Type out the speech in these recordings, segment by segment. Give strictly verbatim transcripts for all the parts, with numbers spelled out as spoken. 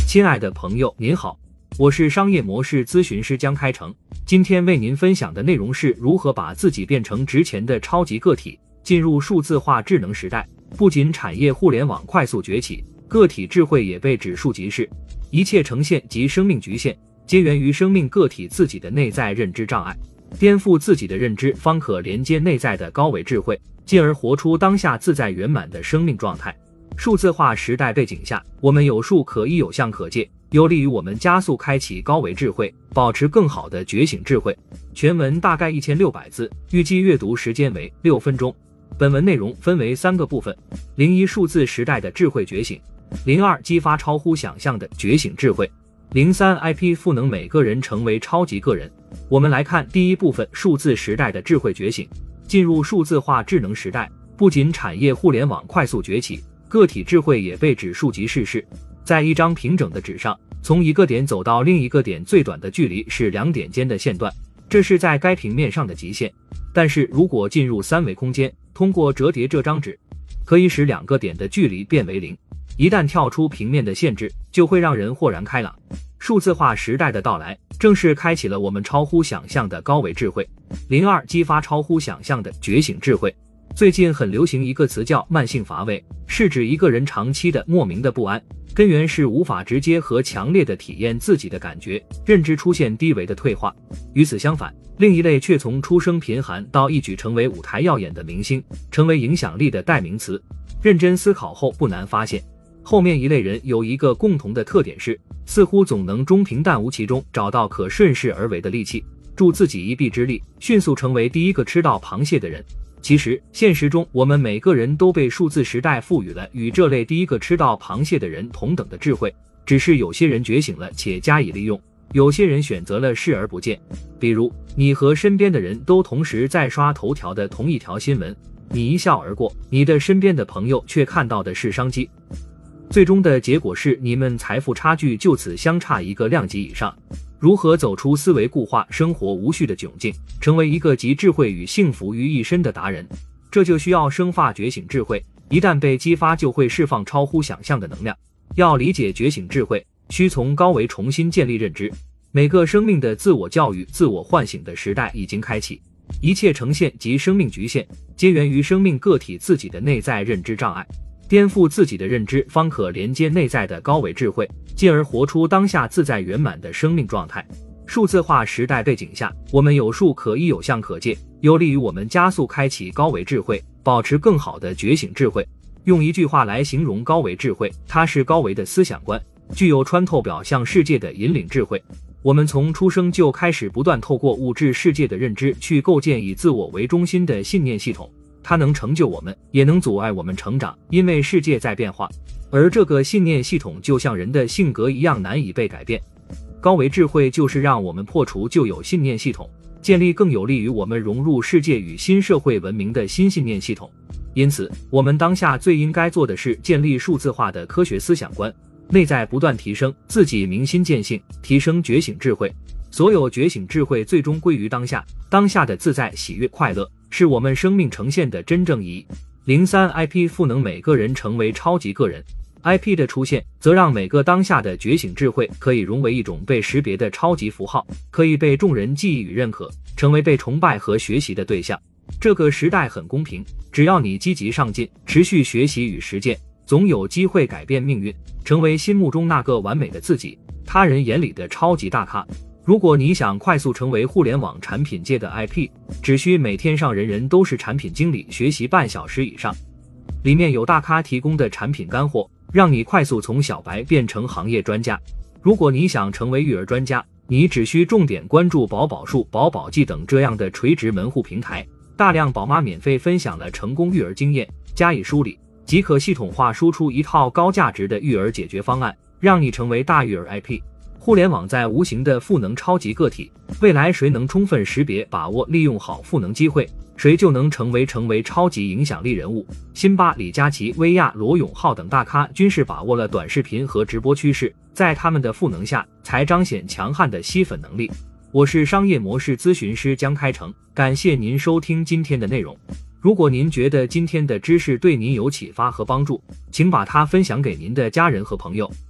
亲爱的朋友您好，我是商业模式咨询师江开成，今天为您分享的内容是如何把自己变成值钱的超级个体。进入数字化智能时代，不仅产业互联网快速崛起，个体智慧也被指数级市，一切呈现及生命局限皆源于生命个体自己的内在认知障碍。颠覆自己的认知，方可连接内在的高维智慧，进而活出当下自在圆满的生命状态。数字化时代背景下，我们有数可依有象可借，有利于我们加速开启高维智慧，保持更好的觉醒智慧。全文大概一千六百字，预计阅读时间为六分钟。本文内容分为三个部分：零一数字时代的智慧觉醒，零二激发超乎想象的觉醒智慧，零三 I P 赋能每个人成为超级个人。我们来看第一部分，数字时代的智慧觉醒。进入数字化智能时代，不仅产业互联网快速崛起，个体智慧也被指数级世事。在一张平整的纸上，从一个点走到另一个点最短的距离是两点间的线段，这是在该平面上的极限。但是如果进入三维空间，通过折叠这张纸，可以使两个点的距离变为零。一旦跳出平面的限制，就会让人豁然开朗。数字化时代的到来，正是开启了我们超乎想象的高维智慧。零二激发超乎想象的觉醒智慧。最近很流行一个词叫慢性乏味，是指一个人长期的莫名的不安，根源是无法直接和强烈的体验自己的感觉，认知出现低维的退化。与此相反，另一类却从出生贫寒到一举成为舞台耀眼的明星，成为影响力的代名词。认真思考后不难发现，后面一类人有一个共同的特点是，似乎总能中平淡无奇中找到可顺势而为的利器，助自己一臂之力，迅速成为第一个吃到螃蟹的人。其实现实中，我们每个人都被数字时代赋予了与这类第一个吃到螃蟹的人同等的智慧，只是有些人觉醒了且加以利用，有些人选择了视而不见。比如你和身边的人都同时在刷头条的同一条新闻，你一笑而过，你的身边的朋友却看到的是商机。最终的结果是你们财富差距就此相差一个量级以上。如何走出思维固化、生活无序的窘境，成为一个集智慧与幸福于一身的达人？这就需要生发觉醒智慧，一旦被激发就会释放超乎想象的能量。要理解觉醒智慧，需从高维重新建立认知。每个生命的自我教育、自我唤醒的时代已经开启，一切呈现及生命局限皆源于生命个体自己的内在认知障碍。颠覆自己的认知，方可连接内在的高维智慧，进而活出当下自在圆满的生命状态。数字化时代背景下，我们有数可依有象可借，有利于我们加速开启高维智慧，保持更好的觉醒智慧。用一句话来形容高维智慧，它是高维的思想观，具有穿透表象世界的引领智慧。我们从出生就开始不断透过物质世界的认知去构建以自我为中心的信念系统，它能成就我们，也能阻碍我们成长，因为世界在变化，而这个信念系统就像人的性格一样难以被改变。高维智慧就是让我们破除旧有信念系统，建立更有利于我们融入世界与新社会文明的新信念系统。因此，我们当下最应该做的是建立数字化的科学思想观，内在不断提升，自己明心见性，提升觉醒智慧。所有觉醒智慧最终归于当下，当下的自在、喜悦、快乐是我们生命呈现的真正意义。零三 I P 赋能每个人成为超级个人。I P 的出现，则让每个当下的觉醒智慧可以融为一种被识别的超级符号，可以被众人记忆与认可，成为被崇拜和学习的对象。这个时代很公平，只要你积极上进，持续学习与实践，总有机会改变命运，成为心目中那个完美的自己，他人眼里的超级大咖。如果你想快速成为互联网产品界的 I P， 只需每天上人人都是产品经理学习半小时以上，里面有大咖提供的产品干货，让你快速从小白变成行业专家。如果你想成为育儿专家，你只需重点关注宝宝树、宝宝记等这样的垂直门户平台，大量宝妈免费分享了成功育儿经验，加以梳理，即可系统化输出一套高价值的育儿解决方案，让你成为大育儿 I P。互联网在无形的赋能超级个体，未来谁能充分识别、把握、利用好赋能机会，谁就能成为成为超级影响力人物。辛巴、李佳琦、薇娅、罗永浩等大咖均是把握了短视频和直播趋势，在他们的赋能下，才彰显强悍的吸粉能力。我是商业模式咨询师江开成，感谢您收听今天的内容。如果您觉得今天的知识对您有启发和帮助，请把它分享给您的家人和朋友。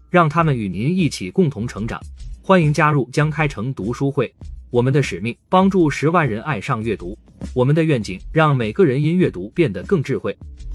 让他们与您一起共同成长。欢迎加入江开成读书会，我们的使命帮助十万人爱上阅读，我们的愿景让每个人因阅读变得更智慧。